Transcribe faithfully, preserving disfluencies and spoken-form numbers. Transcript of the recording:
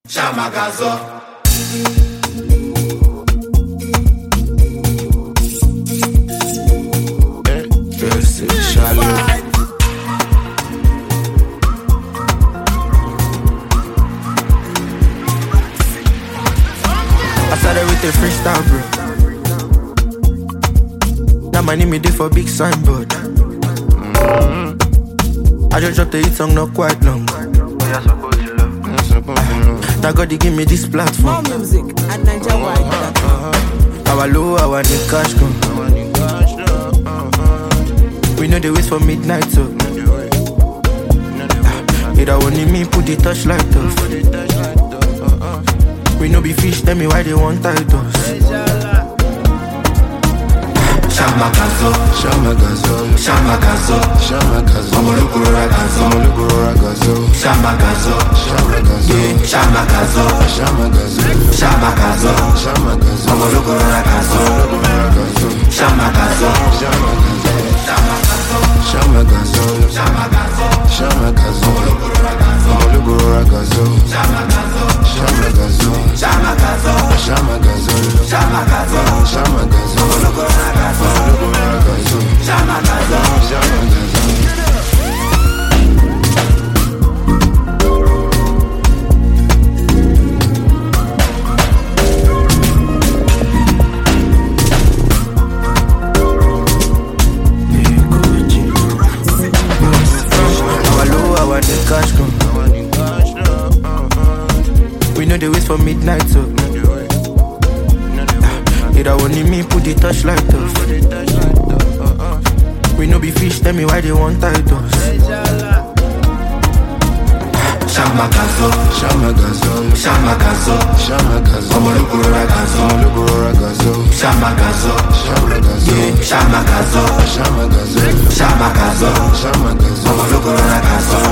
Shamagazo. Verse shallow. I started with a freestyle, bro. Now my name is there for big signboard. Mm-hmm. I just dropped a hit song not quite long. Now God they give me this platform. More music at Niger Wide. Our low, our new cash come. We know they wait for midnight, so it only me put the touchlight off. We know be fish, tell me why they want titles. Shamagazo. Shamagazo, Shamagazo. Shamagazo, Omolukuro ragazo. Omolukuro ragazo, Shamagazo. Shamagazo, Shamagazo. Shamagazo, Shamagazo. Shamagazo, Omolukuro ragazo. ragazo, Shamagazo. Shamagazo, Shamagazo. Shamagazo, Shamagazo. Shamagazo, Omolukuro ragazo, Shamagazo. Shamagazo, Shamagazo. Shamagazo, Shamagazo. Shamagazo, Omolukuro ragazo. ragazo, Shamagazo. Shamagazo. Cash come. We know they wait for midnight, so it only me put the touchlight off. We know be fish, tell me why they want titles. Shamagazo. Shamagazo, Shamagazo. Shamagazo, Omolukuro ragazo. Omolukuro ragazo, Shamagazo. Shamagazo, Shamagazo. Shamagazo, Shamagazo. Shamagazo, Omolukuro ragazo.